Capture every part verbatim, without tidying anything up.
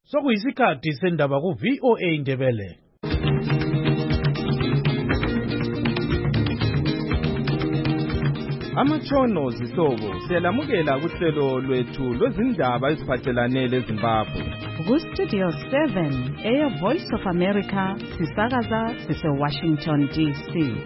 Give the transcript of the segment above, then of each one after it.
Sokuyisikhathi sendaba ku V O A Indebele. Amatshono zihlobo siyalamukela kuhlelo lwethu lwezindaba eziphathelane leZimbabwe. Ku Studio seven, Air Voice of America, sisakaza sise Washington D C.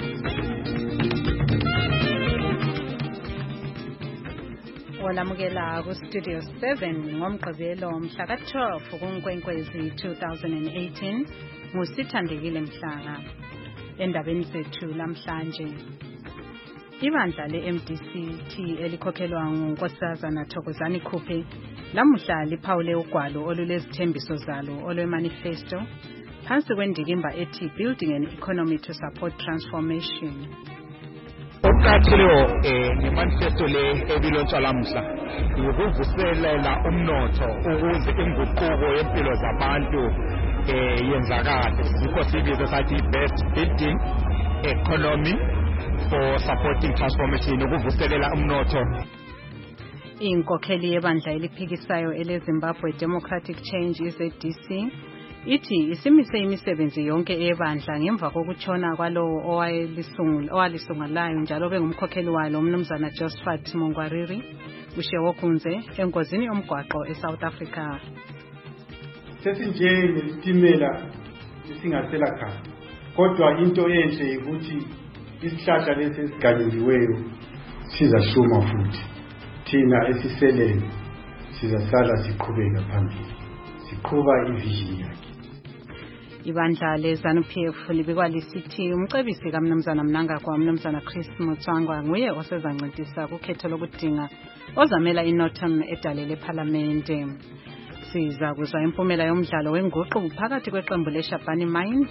Olamukela ku Studio seven ngomgqibelo mhla ka twelve kuNkwenkwezi two thousand eighteen ngusithandekile Mhlanga. Endabeni zethu lamhlanje, ibandla le-M D C T elikhokhelwa nguNkosazana Thokozani Khuphe lamuhla liphawule ugwalo olulezithembiso zalo olwemanifesto phansi kwendikimba ethi Building an Economy to Support Transformation. Okuqathileyo ngemanifesto le ebilotshwa lamuhla ukuvuselela umnotho ukuze inguquko yempilo zabantu yenzakale. Yikho sibiza sathi best building economy for supporting transformation, ukuvuselela umnotho. Inkokheli yebandla eliphikisayo eleZimbabwe Democratic Change is Z D C ithi isimise imisebenzi yonke ebandla ngemva kokutshona kwalowo owayelisungula owalisungulayo njalo bengumkhokheli walo umnumzana Josephat Mongwariri ushewo kunze engozini yomgwaqo eSouth Africa. Sesinje nesitimela singasela khaya, kodwa into enhle ukuthi isihlahla lesi esiganyiweyo sizashuma futhi. Thina esiseleyo sizasala siqhubeka phambili, siqhuba ivision yakhe. Ibandla leZANU-P F libikwa lisithi umcebisi kaMnumzana Mnangagwa uMnumzana Chris Mutswangwa nguye osezancedisa kukhetho lokudinga ozamela iNorthern edalele eParliamente. Siza kuzwa impumela yomdlalo wenguqu phakathi kweqembu leShabani Mine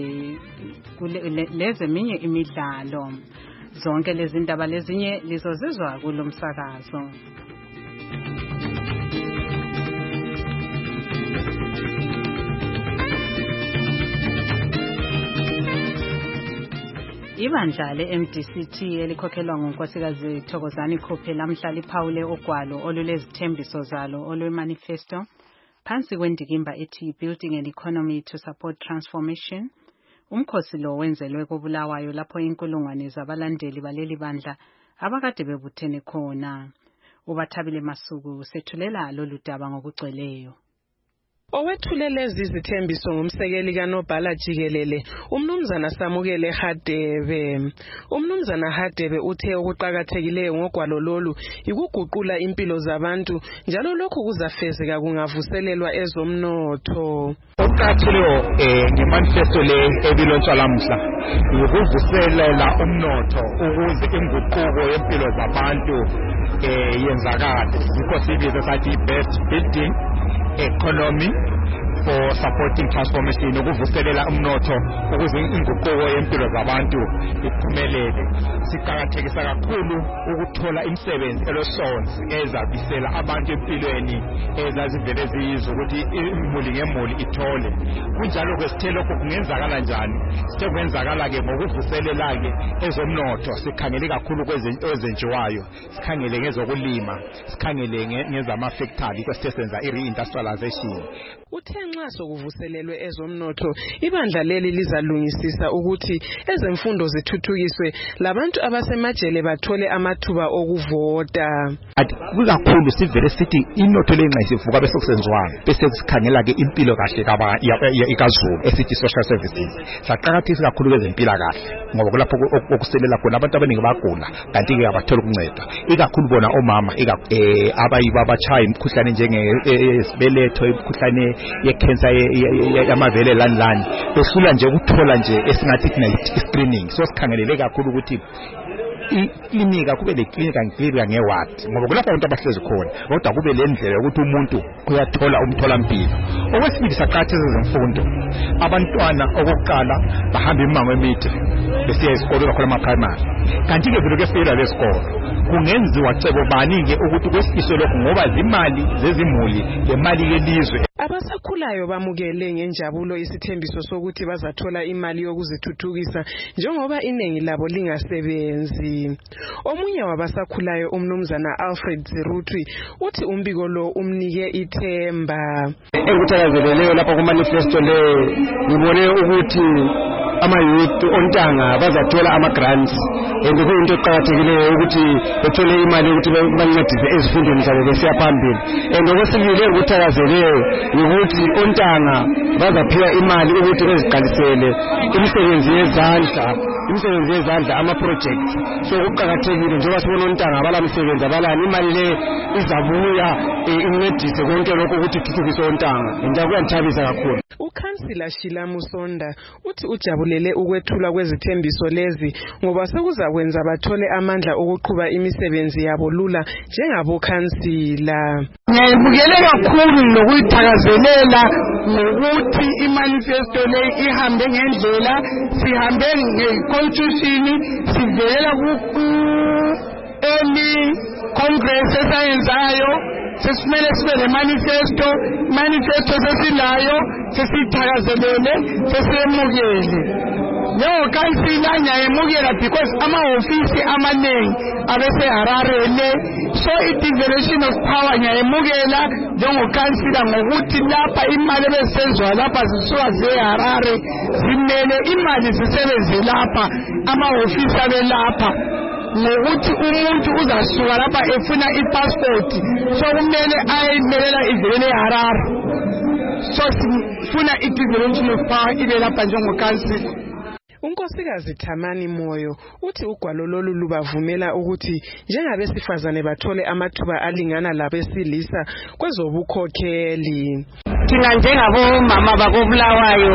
lezeminye imidlalo. Zonke lezi ndaba lezinye lizozizwa kulomsakazo. Ibandla le-M D C T elikhokhelwa nguNkosikazi Thokozani Khuphe lamhla liphawule ugwalo olulezithembiso zalo olwemanifesto phansi kwendikimba ethi Building an Economy to Support Transformation. Umkhosi lo wenzelwe koBulawayo lapho inkulungwane zabalandeli baleli bandla abakade bebuthene khona. Ubathabile Masuku sethulela lolu daba ngokugcweleyo. Owethulela izithembiso ngumsekeli kaNobhala Jikelele umnumzana Samukele Hadebe. Umnumzana Hadebe uthe okuqhakathekileyo ngogwalo lolu ikuguqula impilo zabantu njalo lokhu kuzafezeka kungavuselelwa ezomnotho. Okuqhakathekileyo ngemanifesto le ebilotshwa lamuhla ukuvuselela umnotho ukuze inguquko yempilo zabantu yenzakale. Yikho sibiza sathi best building economy for supporting transformation, ukuvuselela umnotho ukuze inguquko yempilo zabantu iphumelele. Siqhakathekisa kakhulu ukuthola imisebenzi elohlonzi ezabisela abantu empilweni ezazivele ziyizo ukuthi imuli ngemuli ithole. Kunjalo kwesithelo kungenzakala njani? Sithe kwenzakala ke ngokuvuselela ke ezomnotho. Sikhangele kakhulu kwezenjiwayo, sikhangele ngezokulima, sikhangele ngezama factory kwesithe senza i-reindustrialization. Uthe nxa sokuvuselelwe ezomnotho ibandla leli lizalungisisa ukuthi ezemfundo zithuthukiswe labantu abasemajele bathole amathuba okuvota. Kukakhulu sivele sithi inotho lenxa isivuka bese kusenziwana bese sikhangela ke impilo kahle ikazulu esithi social services. Saqhakathisa kakhulu kwezempilakahle ngoba kulapho okuselela khona abantu abaningi bagula kanti ke abathola ukuncedwa. Ikakhulu bona omama abayiba abachaya imikhuhlane njenge esibeletho, imikhuhlane ye-cancer yamavele lani lani behlula nje ukuthola nje esingathi thina screening. So sikhangelele kakhulu ukuthi iklinika kube le klinika ngiklinika ngeward ngoba kulapho abantu abahlezi khona, kodwa kube le ndlela ukuthi umuntu uyathola umtholampilo. Okwesibili saqhathisa ezemfundo, abantwana okokuqala bahamba imango emide besiya esikolweni khona ama-primary, kanti ke vele kuyefeyila lesikolo kungenziwa cebo bani ke ukuthi kwesifiswe lokho ngoba zimali zezimuli lemali yelizwe Abasakhulayo bamukele ngenjabulo isithembiso sokuthi bazathola imali yokuzithuthukisa njengoba iningi labo lingasebenzi. Omunye wabasakhulayo umnumzana Alfred Zirutwi uthi umbiko lo umnike ithemba. Engikuthakazeleleyo lapha ku manifesto le ngibone ukuthi ama-youth ontanga bazathola ama-grants and kuyinto eqakathekileyo ukuthi bethole imali yokuthi bancedise ezifundweni zabo besiya phambili. And okwesibili engikuthakazeleleyo ukuthi ontanga bazaphiwa imali ukuthi beziqalisele imisebenzi yezandla imisebenzi yezandla ama-projects. So kuqakathekile njengoba sibona ontanga abalamsebenzi abalani imali le izabuya incedise konke lokho ukuthi ithuthukise ontanga. Nje kuyanthabisa kakhulu. Ukhansila Shila Musonda uthi ujabulele ukwethula kwezithembiso lezi ngoba sekuzakwenza bathole amandla okuqhuba imisebenzi yabo lula njengabokhansila. Ngiyabukele kakhulu lokuyithakazelela ngokuthi imanifesto le ihambe ngendlela, sihambe ngeconstitution, sivela ku early congress esayenzayo. Sesimele sibe le manifesto manifesto sesilayo sesithakazelele sesemukele. Leyo kansila ngiyayemukela because ama-ofisi amaningi abese Harare le, so i-devolution of power ngiyayemukela njengokansila ngokuthi lapha imali ebesenzwa lapha zisuka ze-Harare zimele imali zisebenze lapha, ama-ofisi abe lapha. Ngokuthi umuntu uzasuka lapha efuna ipassport so kumele ayimelela ivele eHarare. So sifuna i-devolution of power ibe lapha njengokansila. Unkosikazi Thamani Moyo uthi ugwalo lolu lubavumela ukuthi njengabesifazane bathole amathuba alingana labesilisa kwezobukhokheli. Thina njengabo mama bakobulawayo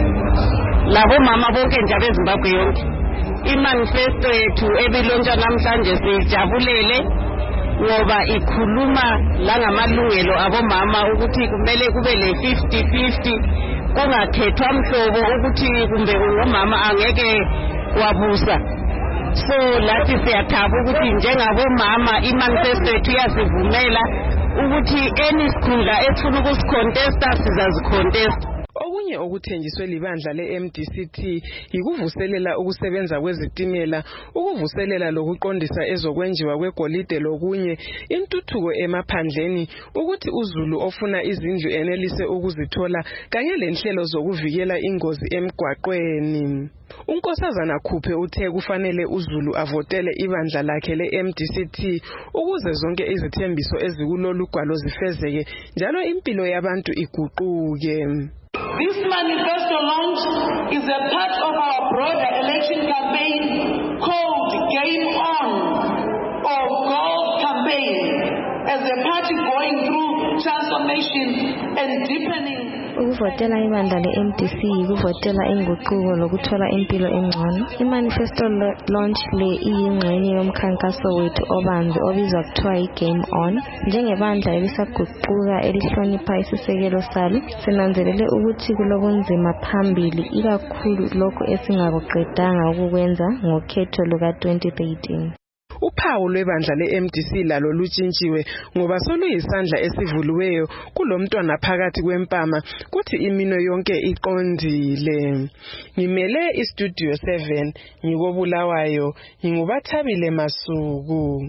labo mama bonke nje abeZimbabwe yonke, imanifesto yethu ebilontsha namhlanje sijabulele ngoba ikhuluma la ngamalungelo abomama ukuthi kumele kube le fifty fifty, kungakhethwa mhlobo ukuthi kumbe ungumama angeke wabusa. So lathi siyathaba ukuthi njengabomama imanifesto yethu yasivumela ukuthi any sikhundla efuna ukusicontesta sizazicontesta. Okunye okuthenjiswe libandla le-M D C T yikuvuselela ukusebenza kwezitimela, ukuvuselela lokuqondisa ezokwenjiwa kwegolide lokunye, intuthuko emaphandleni, ukuthi uZulu ofuna izindlu enelise ukuzithola kanye lenhlelo zokuvikela ingozi emgwaqweni. Unkosazana Khuphe uthe kufanele uZulu avotele ibandla lakhe le-M D C T ukuze zonke izithembiso ezikulolu gwalo zifezeke njalo impilo yabantu iguquke. This manifesto launch is a part of our broader election campaign called Game On or Gold Campaign as a party going through transformation and deepening. Ukuvotela ibandla le-M D C ukuvotela inguquko lokuthola impilo engcono. I-manifesto launch le iyingxenye yomkhankaso wethu obanzi obizwa kuthiwa i-Game On. Njengebandla elisaguquka elihlonipha isisekelo salo, sinanzelele ukuthi kulobunzima phambili ikakhulu lokho esingakuqedanga ukukwenza ngokhetho luka twenty thirteen. Uphawu lwebandla le-M D C lalo lutshintshiwe ngoba soluyisandla esivuliweyo kulomntwana phakathi kwempama kuthi imino yonke iqondile. Ngimele iStudio seven ngikobulawayo, ngingubathabile Masuku.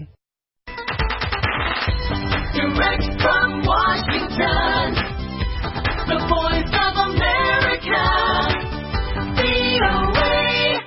Direct from Washington, the Voice of America, V O A.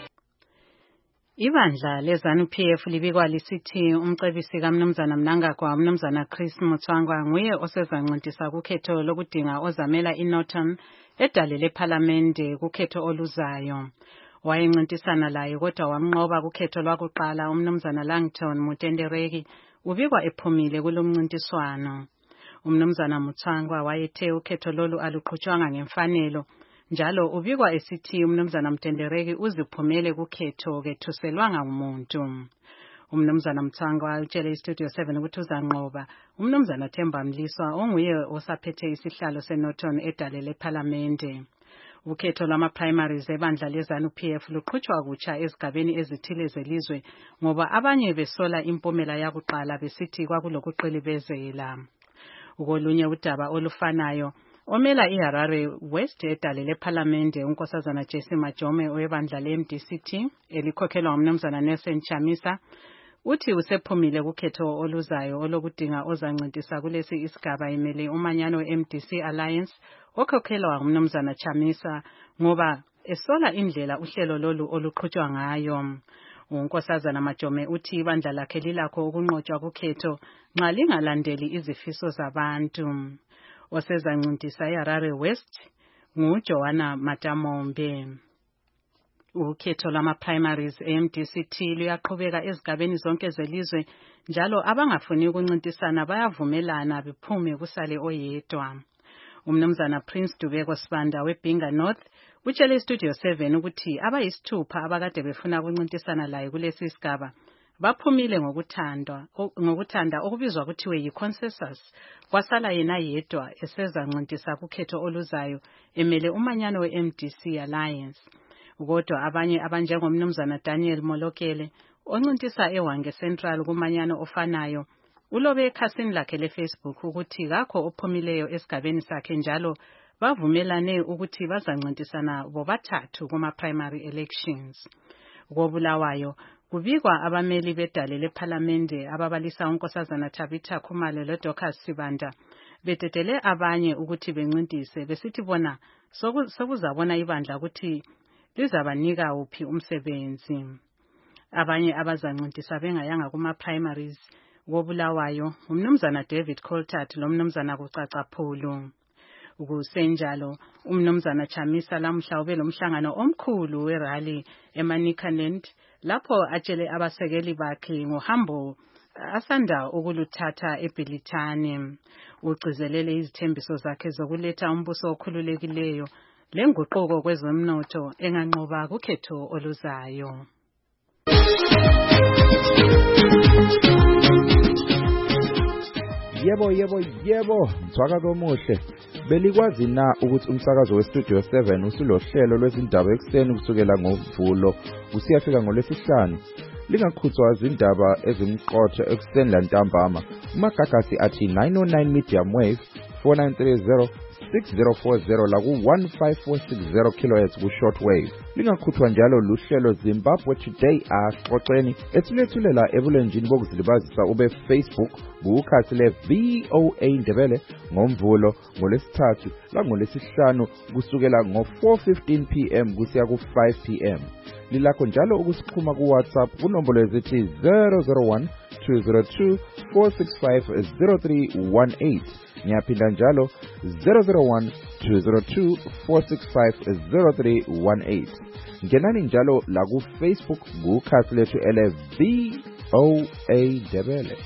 Ibandla leZANU P F libikwa lisithi umcebisi kaMnumzana Mnangagwa uMnumzana Chris Mutswangwa nguye osezancintisa kukhetho lokudinga ozamela iNorthern edale lePhalamende kukhetho oluzayo. Wayencintisana laye kodwa wamnqoba kukhetho lwakuqala uMnumzana Langton Mutendereki ubikwa ephumile kulomncintiswano. uMnumzana Mutswangwa wayethe ukhetho lolu aluqhutshwanga ngemfanelo njalo ubikwa esithi uMnumzana Mtendereki uziphumele kukhetho kethuselwanga umuntu. uMnumzana Mutswangwa utshele iStudio seven ukuthi uzanqoba uMnumzana Themba Mliswa onguye osaphethe isihlalo seNorthern edale lePhalamende. Ukhetho lwama-primaries ebandla leZANU P F luqhutshwa kutsha ezigabeni ezithile zelizwe ngoba abanye besola impumela yakuqala besithi kwakulokuqilibezela. Ukolunye udaba olufanayo, Omela iHarare West edale leParlamente unkosazana Jesse Majome owebandla le-M D C T elikhokhelwa umnumzana Nelson Chamisa uthi usephumile kukhetho oluzayo olokudinga ozancedisa kulesi isigaba imele umanyano we-M D C Alliance okhokhelwa umnumzana Chamisa ngoba esola indlela uhlelo lolu oluqhutshwa ngayo. Unkosazana Majome uthi ibandla lakhe lilakho ukunqotshwa kukhetho nxa lingalandeli izifiso zabantu. Osezancintisa eHarare West nguJoanna Matamombe. Ukhetho lama-primaries e-M D C T luyaqhubeka ezigabeni zonke zelizwe njalo abangafuni ukuncintisana bayavumelana bephume kusale oyedwa. Umnumzana Prince Dubeko Sibanda weBinga North utshele iStudio seven ukuthi abayisithupha abakade befuna ukuncintisana laye kulesi sigaba baphumile ngokuthandwa ngokuthanda okubizwa kuthiwe yi-consensus kwasala yena yedwa esezancintisa kukhetho oluzayo emele umanyano we-M D C Alliance. Kodwa abanye abanjengomnumzana Daniel Molokele oncintisa eWange Central kumanyano ofanayo ulobe ekhasini lakhe leFacebook ukuthi kakho ophumileyo esigabeni sakhe njalo bavumelane ukuthi bazancintisana bobathathu kuma-primary elections. Kobulawayo kubikwa abameli bedale leParlamente ababalisa unkosazana Tabitha Khumalo leDocas Sibanda betetele abanye ukuthi bencintise besithi bona sokuzabona ibandla ukuthi lizabanika uphi umsebenzi. Abanye abazancintisa bengayanga kuma-primaries wobulawayo umnumzana David Coltart lomnumzana Kucacaphulu. Ukusenjalo umnumzana Chamisa lamhla ube lomhlangano omkhulu werally eManicaland lapho atshele abasekeli bakhe ngohambo asanda ukuluthatha eBhilitane. Ugcizelele izithembiso zakhe zokuletha umbuso okhululekileyo lenguquko kwezomnotho enganqoba kukhetho oluzayo. Yebo yebo yebo mthwakazi omuhle. Belikwazi na ukuthi umsakazo weStudio seven usulohlelo lwezindaba ekseni kusukela ngoMvulo usiyafika ngoLwesihlanu. Lingakhuthwa izindaba ezimqotho ekseni lantambama. Umagagasi athi nine oh nine medium wave four nine three zero six zero four zero la ku one five four six zero kilohertz ku shortwave. Lingakhuthwa njalo luhlelo Zimbabwe Today axoxeni ethulethulela ebulenjini bokuzilibazisa ube Facebook kukhasi le V O A Ndebele ngoMvulo ngoLesithathu la ngoLesihlanu kusukela ngo four fifteen p m kusiya ku five p m. Lilakho njalo ukusixhuma ku WhatsApp kunombolo ezithi zero zero one two zero two four six five zero three one eight. Ngiyaphinda njalo zero zero one two zero two four six five zero three one eight. Ngenani njalo la ku Facebook kukhasi lethu ele V O A Ndebele.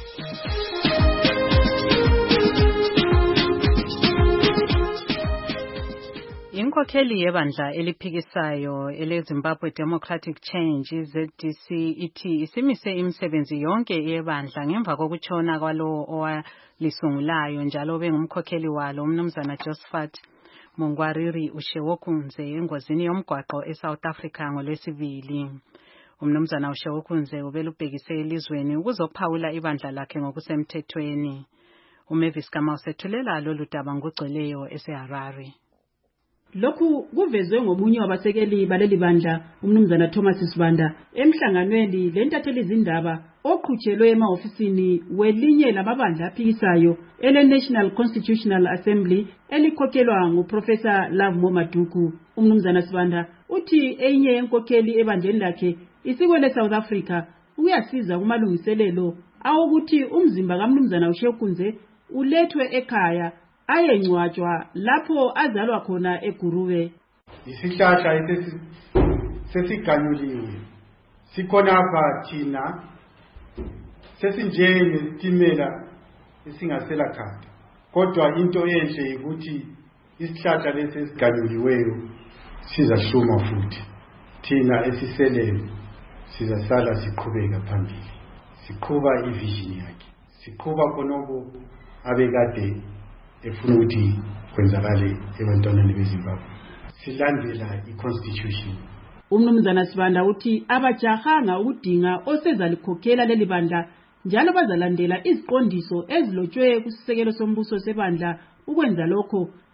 Inkokheli yebandla eliphikisayo ele-Zimbabwe Democratic Change Z D C ithi isimise imisebenzi yonke yebandla ngemva kokutshona kwalo owalisungulayo njalo bengumkhokheli walo umnumzana Josephat Mongwariri Ushewokunze engozini yomgwaqo eSouth Africa ngoLwesibili. Umnumzana Ushewokunze ubelubhekise elizweni ukuzophawula ibandla lakhe ngokusemthethweni. uMavis Kamau sethulela lolu daba ngogcweleyo eseHarare. Lokhu kuvezwe ngomunye wabasekeli baleli bandla umnumzana Thomas Sibanda emhlanganweni lentatheli izindaba oqhutshelwe emaofisini welinye lamabandla aphikisayo ele National Constitutional Assembly elikhokhelwa nguProfessor Love Momaduku. Umnumzana Sibanda uthi enye yenkokheli ebandleni lakhe isikwele South Africa uyasiza kumalungiselelo awukuthi umzimba kaMnumzana Ushekunze ulethwe ekhaya ayengcwatshwa lapho azalwa khona eGuruwe. Isihlahla esesi sesiganyuliwe sikhona apha thina sesinjenge sitimela esingasela khanda, kodwa into enhle ukuthi isihlahla lesi esiganyuliweyo sizahluma futhi. Thina esiseleyo sizasala siqhubeka phambili, siqhuba ivision yakhe, siqhuba khonoko abekade efuna ukuthi kwenzakale ebantwaneni beZimbabwe, silandela iconstitution. Umnumzana Sibanda uthi abajahanga ukudinga osezalikhokhela leli bandla njalo bazalandela iziqondiso ezilotshwe kusisekelo sombuso sebandla ukwenza lokho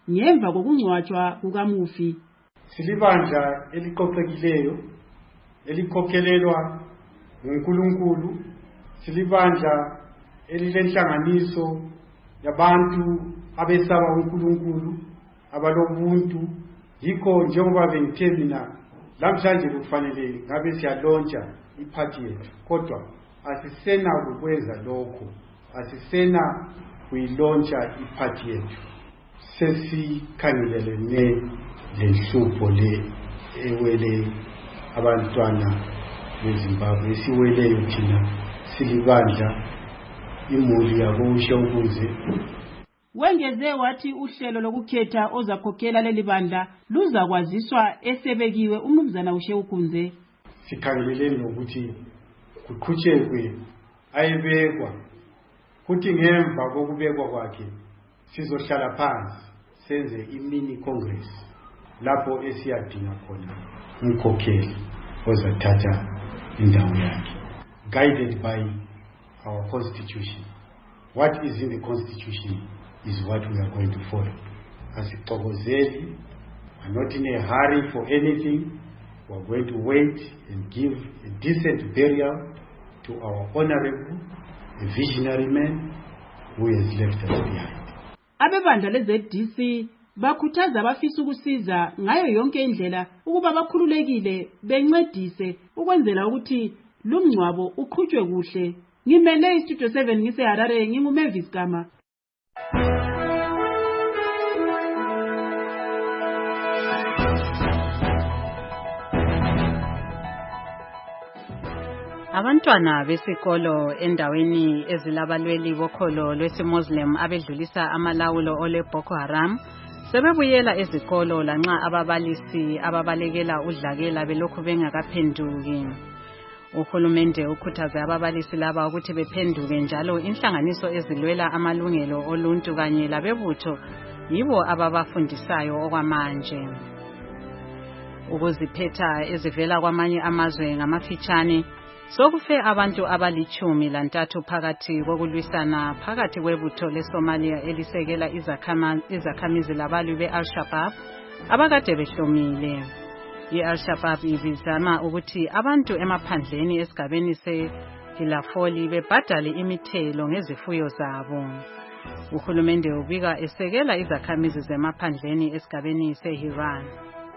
ngemva kokungcwatshwa kukamufi. Silibandla eliqoqekileyo elikhokhelelwa nguNkulunkulu, silibandla elilenhlanganiso yabantu abesaba uNkulunkulu abalobuntu. Yikho njengoba bengithe mina lamhlanje kufanele ngabe siyalontsha iphathi yethu, kodwa asisena ukwenza lokho, asisena kuyilontsha iphathi yethu. Sesikhangelelene lenhlupho le ewele abantwana beZimbabwe, esiweleyo thina silibandla imuli yabo usho ukuze. Wengeze wathi uhlelo lokukhetha ozakhokhela leli bandla luzakwaziswa esebekiwe umnumzana uShewukhunze. Sikhangeleleni nokuthi kuqhutshekwe ayebekwa, kuthi ngemva kokubekwa kwakhe sizohlala phansi senze imini congress lapho esiyadinga khona umkhokheli ozathatha indawo yakhe, guided by our constitution. What is in the constitution is what we are going to follow. Asixokozeli, we are not in a hurry for anything. We are going to wait and give a decent burial to our honorable, a visionary man who has left us behind. Abebandla le-Z D C bakhuthaza abafisa ukusiza ngayo yonke indlela ukuba bakhululekile bencedise ukwenzela ukuthi lumngcwabo uqhutshwe kuhle. Ngimele iStudio seven ngiseHarare, nginguMavis Gama. Abantwana besikolo endaweni ezilabalweli bokholo lwesimuslim abedlulisa amalawulo ole Boko Haram sebebuyela ezikolo lanxa ababalisi ababalekela udlakela belokhu bengakaphenduki. Uhulumende ukhuthaze ababalisi laba ukuthi bephenduke, njalo inhlanganiso ezilwela amalungelo oluntu kanye labebutho yibo ababafundisayo okwamanje. Ukuziphetha ezivela kwamanye amazwe ngamafitshane sokufe abantu abalichumi lantathu phakathi kokulwisana phakathi kwebutho leSomalia elisekela izakhamizi labalwi be-Al-Shabaab abakade behlomile. I-Al-Shabaab ibizama ukuthi abantu emaphandleni esigabeni se-Hilafoli bebhadale imithelo ngezifuyo zabo. Uhulumende ubika esekela izakhamizi zemaphandleni esigabeni se-Hiran.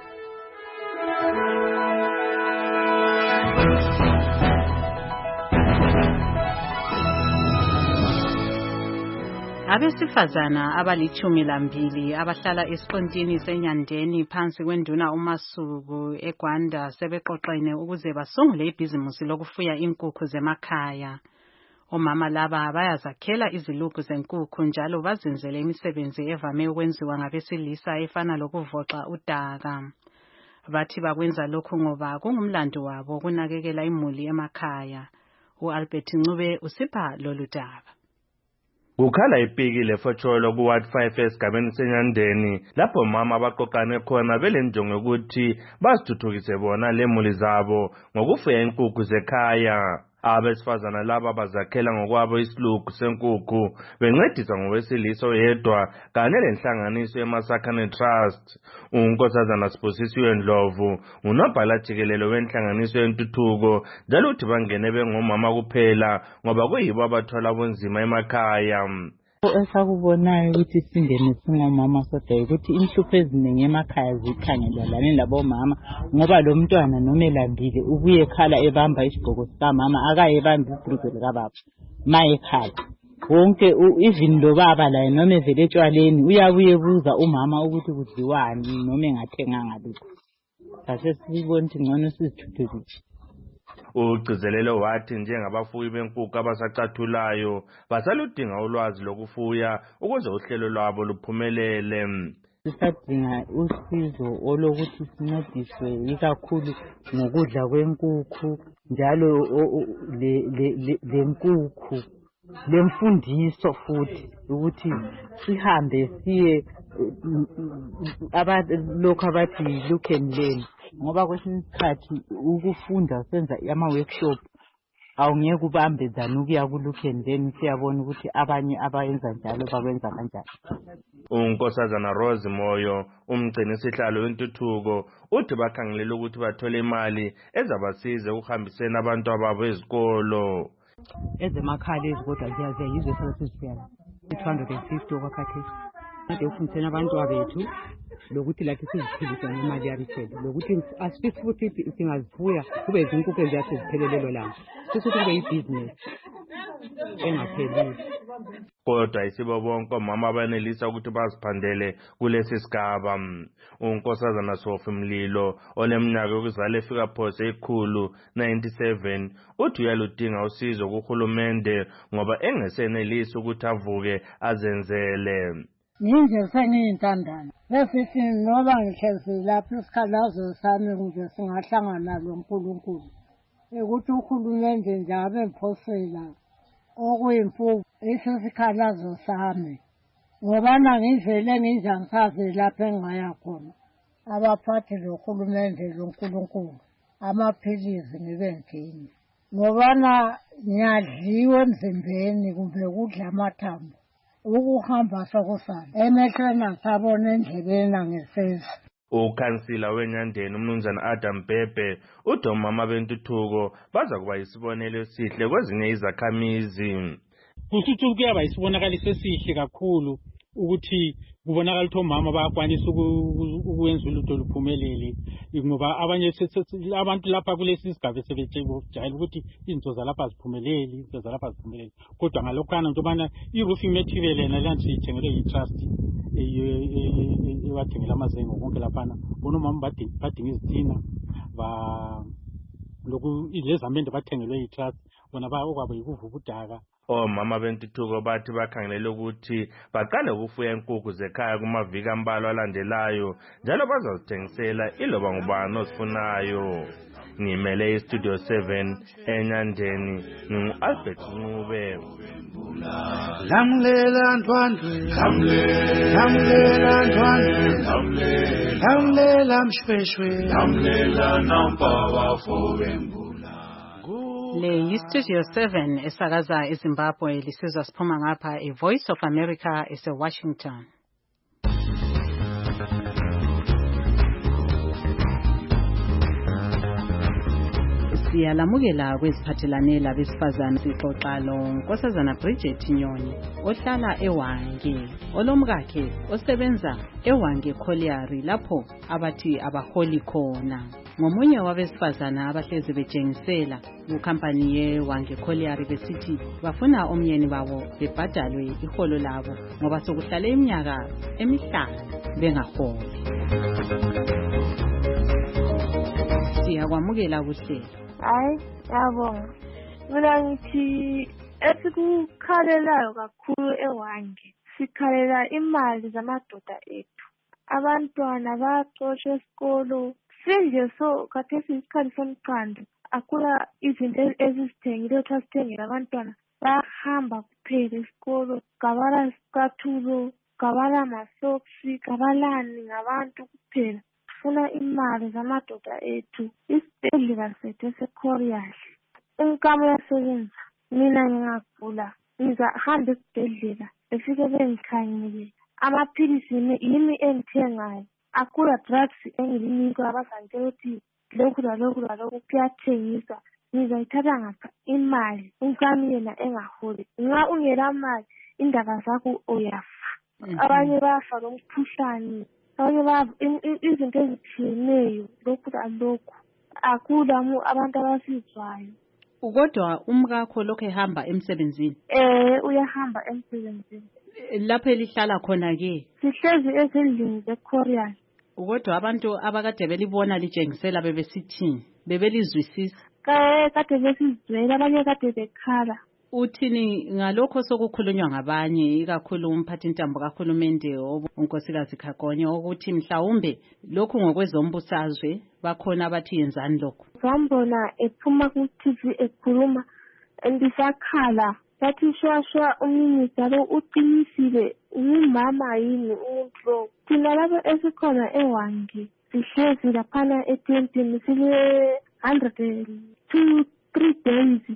Abesifazana abalichumi lambili abahlala esiqontini senyandeni phansi kwenduna uMasuku eGwanda sebeqoqene ukuze basungule ibhizimusi lokufuya inkukhu zemakhaya. Omama laba bayazakhela izilugu zenkukhu njalo bazenzele imisebenzi evame ukwenziwa ngabesilisa efana lokuvoxa udaka. Bathi bakwenza lokhu ngoba kungumlando wabo kunakekela imuli emakhaya. uAlbert Ncube usipha lolu daba. Kukhala ipikile fotsholo ku Ward five esigabeni senyandeni lapho mama abaqoqane khona belenjongo yokuthi bazithuthukise bona lemuli zabo ngokufuya inkukhu zekhaya. Abesifazana laba bazakhela ngokwabo isilugu senkukhu bencedisa ngowesilisa oyedwa kanye lenhlanganiso yeMasakhane Trust. Unkosazana Sibusisiwe Ndlovu unobhala jikelele wenhlanganiso yentuthuko njalo uthi bangene bengomama kuphela ngoba kuyibo abathola ubunzima emakhaya. Esakubonayo ukuthi singene singomama kodwa ukuthi inhlupho eziningi emakhaya zikhangelelane labomama ngoba lo mntwana noma elambile ubuye ekhala ebamba isigqoko sikamama akaye ebamba ibhrugu likababa mayekhala wonke even lo baba laye noma evele etshwaleni uyabuye ebuza umama ukuthi kudliwani noma engathenganga lutho. Sase sibona ukuthi ngcono sizithuthukise. Ugcizelelo wathi njengabafuyi benkukhu abasacathulayo basaludinga ulwazi lokufuya ukuze uhlelo lwabo luphumelele. Sisadinga usizo olokuthi sincediswe ikakhulu ngokudla kwenkukhu njalo le nkukhu lemfundiso futhi ukuthi sihambe siye lokho abathi look and learn ngoba kwesinye isikhathi ukufunda senza ama workshop awungeke ubambezana ukuya ku-look and then siyabona ukuthi abanye abayenza njalo bakwenza kanjani. unkosazana Rose Moyo umgcini isihlalo wentuthuko uthi bakhangelela ukuthi bathole imali ezabasiza ukuhambiseni abantu ababo ezikolo. Ezemakhaya lezi kodwa ziyaziya yizo esasizifiyana two hundred fifty okwakhathesi kade ufundiseni abantu abethu lokuthi lathi siziphilisa ngemali yabithelo lokuthi asifisi futhi singazifuya kube izinkukhu eziyathi ziphelelelo langa futhi kube yibhizinesi engapheliyo. Kodwa isibo bonke omama abanelisa ukuthi baziphandele kulesi sigaba. unkosazana Sophie Mlilo oneminyaka yokuzala efika phose ikhulu ninety-seven uthi uyaludinga usizo kuhulumende ngoba engesenelisi ukuthi avuke azenzele. Nginje sengiyintandane besithi noba ngihlezi lapha isikhalazo sami nje singahlangana loNkulunkulu ukuthi uhulumende nje abe mphosela okuyimfuyo isisikhalazo sami ngoba ngivele nginja ngisazi lapha engaya khona abaphathilohulumende loNkulunkulu amaphilizi ngibengini ngoba ngiyadliwa emzimbeni kumbe kudla amathambo ukuhamba sokusana emehlweni asabona endlebeni angesezi. Ukhansila weNyandeni umnumzana Adam Bhebhe uthi omama bentuthuko baza kuba isibonelo esihle kwezinye izakhamizi. Kusithu kuyaba isibonakaliso esihle kakhulu ukuthi kubonakala ukuthi omama bayakwanisa ukwenza ulutho luphumelele ngoba abanye abantu lapha kulesi sigaba sebejayela ukuthi izinto zalapha ziphumelele izinto zalapha ziphumelele kodwa ngalokhana into bana i-roofing material yena lanthi ithengelwe yi-trust ewathengela amazengo konke laphana bona omama badinga izitina lokhu lezamende bathengelwe yi-trust bona okwabo yikuvuka udaka. Omama bentuthuko bathi bakhangelela ukuthi baqale ukufuya inkukhu zekhaya kumaviki ambalwa alandelayo njalo bazazithengisela iloba ngubani osifunayo. Ngimele iStudio seven eNyandeni ngu-Albert Ncube. Lamlela ntwandwe lamlela ntwandwe lamlela mshweshwe lamlela nampa bafowembu. Le yiStudio seven esakaza eZimbabwe lisizwa siphuma ngapha iVoice of America ese-Washington. Siyalamukela kweziphathelane labesifazane sixoxa lo nkosazana Bridget Nyoni ohlala eWange olomkakhe osebenza eWange Colliery lapho abathi abaholi khona. Ngomunye wabesifazana abahlezi bejengisela kukampani yeWange Colliery besithi bafuna omyeni babo bebhadalwe iholo labo ngoba sokuhlale iminyaka emihlanu bengaholi. Siyakwamukela kuhle. Hayi, yabonga. Mina ngithi esikukhalelayo kakhulu eWange sikhalela imali zamadoda ethu. Abantwana baxoshwa esikolo. Sinje so khathesi isikhathi somqando akula izinto ezizithengile ukuthi asithengele abantwana bahamba kuphela esikolo gabala isikathulo gabala amasoksi gabalani ngabantu kuphela. Funa imali zamadoda ethu isibhedlela sethu eseKhoriyahle umkamo yasebenza mina ngingagula ngizahamba esibhedlela befike bengikhangele amaphilisi yimi engithengayo akula drugs engilinikwa abazantshela ukuthi lokhu lalokhu lalokhu kuyathengiswa ngizayithatha ngapha imali umkami yena engaholi nxa ungela mali indaba zakho uyafa. Abanye bafa lomkhuhlane abanye baba izinto ezitshiyeneyo lokhu lalokhu akula abantu abasizwayo. Kodwa umkakho lokho ehamba emsebenzini? Eh uyahamba emsebenzini. Lapho elihlala khona ke? Sihlezi ezindlini zeKhoriyahle. Kodwa abantu abakade belibona lijengisela bebesithini bebelizwisisa? Ka kade besizwela abanye kade bekhala. Uthini ngalokho sokukhulunywa ngabanye ikakhulu umphathi intambo kahulumende unkosikazi Khagonye ukuthi mhlawumbe lokhu ngokwezombusazwe bakhona abathi yenzani lokho? Ngambona ephuma ku T V ekhuluma andisakhala bathi shwashwa uminister lo uqinisile umama yini umuntu lo. Thina lapho esikhona eWange sihlezi laphana etentini sile one hundred two three days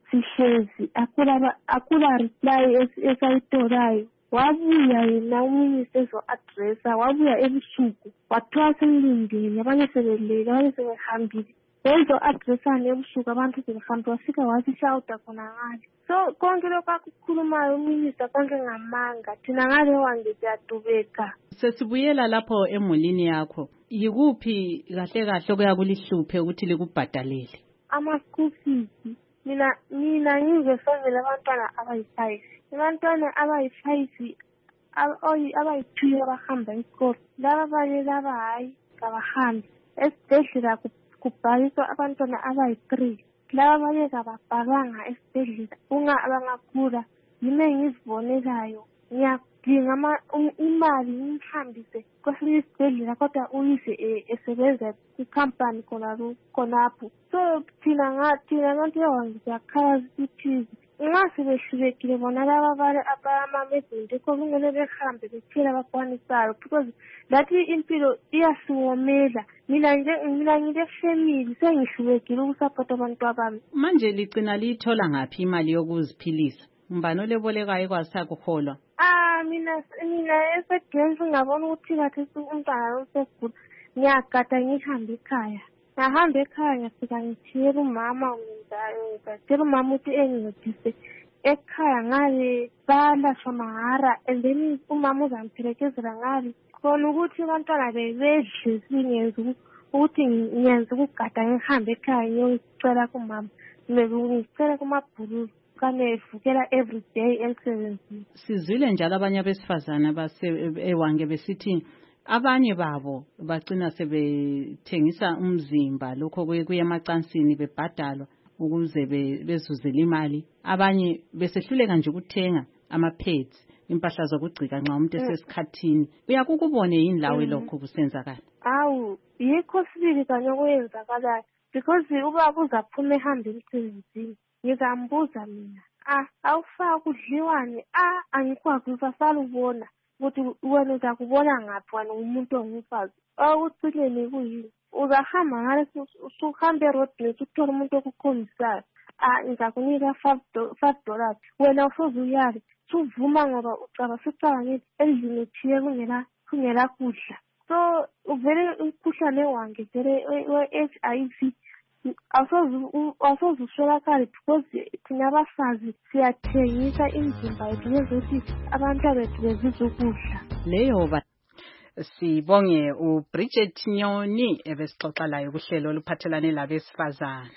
sihlezi akula akula reply esayitorayo. Wabuya yena uminister ezo-addressa, wabuya ebusuku wathiwa semlindeni, abanye sebelele, abanye sebehambile. Bezo-addressani ebusuku abantu sebehambile, wafika wasishawuda khona ngale. So konke lokho akukhulumayo uminister konke ngamanga, thina ngale wange siyadubeka. Sesibuyela lapho emulini yakho, yikuphi kahle kahle okuyakulihluphe ukuthi likubhadalele? Ama-school fees, mina mina ngizefamile abantwana abayi-five. Abantwana abayi-five abayi-two abahamba isikolo, laba abanye laba hayi kabahambi. Esibhedlela kubhaliswa abantwana abayi-three, laba abanye kababhalwanga esibhedlela. Unga abangagula yimi engizibonelayo, ngiyadinga imali ngihambise kwesinye isibhedlela kodwa uyise esebenza kwikhampani khonapho. So thina ngathina ngathi yawangi siyakhala sithize. Nxa sebehlulekile bona laba abamamedinti kumele behambe bephila abakwanisayo because lathi impilo iyasiwomela. Mina nje mina ngile family sengihlulekile ukusapota abantu abami. Manje ligcina lithola ngaphi imali yokuziphilisa? Mbani olebolekayo kwasakuholwa? Ah mina mina esegenzi ngabona ukuthi kathi umntwana usegula. Ngiyagada ngihambe ekhaya. Ngahamba ekhaya ngafika ngithiyela umama ngenzayo ngithiyela umama ukuthi engincedise ekhaya ngale balashwa mahara and then umama uzamphelekezela ngale khona ukuthi abantwana bebedle singenza ukuthi ngiyenza ukugada ngihambe ekhaya ngiyocela kumama ngicela kumabhulu kane evukela every day emsebenzini. Sizwile njalo abanye abesifazana base ewange besithi abanye babo bagcina sebethengisa umzimba lokho kuye emacansini bebhadalwa ukuze bezuzele imali. Abanye besehluleka nje ukuthenga ama-pads, impahla zokugcika nxa umuntu esesikhathini. Uyakukubone yini lawe lokho kusenzakala? Awu, yikho sibili kanye okwenzakalayo because uba kuzaphuma ehamba emsebenzini ngizambuza mina, ah awufaka kudliwane, ah angikwazi usasala ubona ukuthi wena uzakubona ngaphi wena umuntu ongumfazi. Awuthuleni kuyini? Uzahamba ngale usuhambe road nesi uthola umuntu okukhombisayo. Ah ngizakunika five dollars. Wena ufuze uyali. Suvuma ngoba ucaba sicabangile endlini thiye kungela kungela kudla. So uvele umkhuhlane wange vele we-H I V awusoze uswelakale because thina abafazi siyathengisa imizimba yethu ngezokuthi abantu bethu bezizwe ukudla. Leyo ba sibonge uBridget Nyoni ebesixoxa layo kuhlelo oluphathelane labesifazana.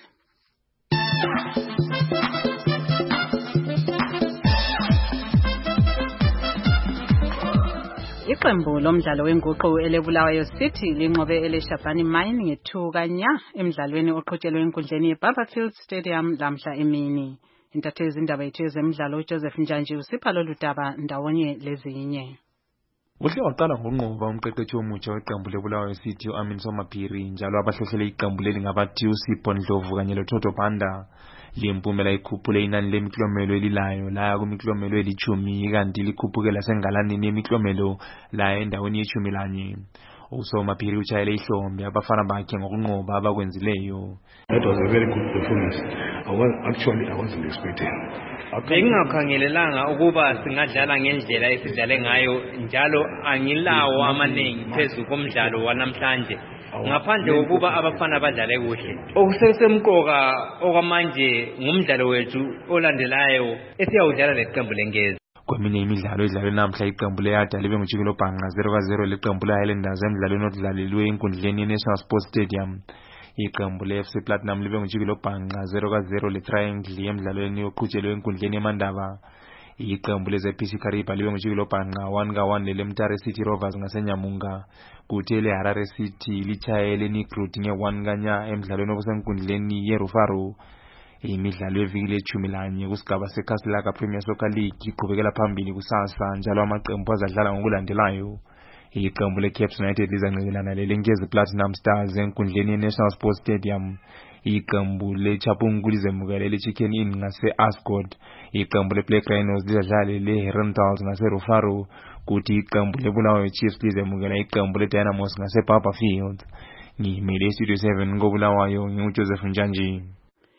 Iqembu lomdlalo wenguqu elebulawayo City linqobe eleshabhani mine ngethuka nya emidlalweni oqhutshelwe enkundleni yeBarberfield Stadium lamhla emini. Intatheli izindaba yethu ezemidlalo uJoseph Njanji usipha lolu daba ndawonye lezinye. Uhle waqala ngonqoba umqeqeshi omutsha weqembu lebulawayo City uAmin Somaphiri njalo abahlohlele iqembu leli ngabathi uSipho Ndlovu kanye loThotho Banda. Limpumela ikhuphule inani lemiklomelo elilayo laya kumiklomelo elithumi kanti likhuphukela sengalanini yemiklomelo la endaweni yethumi lanye. uSomaphiri utshayele ihlombe abafana bakhe ngokunqoba abakwenzileyo. That was a very good performance. I was actually I wasn't expecting. Bengingakhangelelanga ukuba singadlala ngendlela esidlale ngayo njalo angilawo amaningi phezu komdlalo wanamhlanje. Ngaphandle kokuba abafana badlale kuhle. Okusesemqoka okwamanje ngumdlalo wethu olandelayo esiyawudlala leqembu lengezi. Kweminye imidlalo edlalwe namhla iqembu leyada libe ngujikelo bhanga zero ka zero leqembu le-Highlanders emdlalweni odlalelwe enkundleni ye-National Sports Stadium. Iqembu le-F C Platinum libe ngujikelo bhanga zero ka zero le-Triangle emdlalweni oqhutshelwe enkundleni yeMandaba. Iqembu leze-P C Kariba libe ngujikelo bhanga one ka one le-Mtare City Rovers ngaseNyamunga. Kuthi ele-Harare City litshayele iNigrut nge-one kanya emdlalweni obusenkundleni ye-Rufaro. Imidlalo yeviki lethumi lanye kusigaba seKhasilaka Premier Soccer League iqhubekela phambili kusasa njalo amaqembu azadlala ngokulandelayo. Iqembu leCaps United lizanqekelana lelenkezi Platinum Stars enkundleni yeNational Sports Stadium. Iqembu leChapungu lizemukela leChicken Inn ngase-Ascot. Iqembu leBlack Rhinos lizadlala leHerentals ngase-Rufaro. Kuthi iqembu leBulawayo Chiefs lizemukela iqembu leDynamos ngase-Barberfield. Ngimele iStudio seven ngobulawayo nginguJoseph Njanji.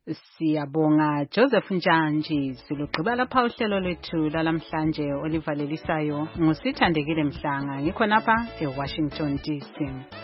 Siyabonga Joseph Njanji silugqiba lapha uhlelo lwethu lalamhlanje olivalelisayo ngusithandekile Mhlanga ngikhona lapha eWashington D C.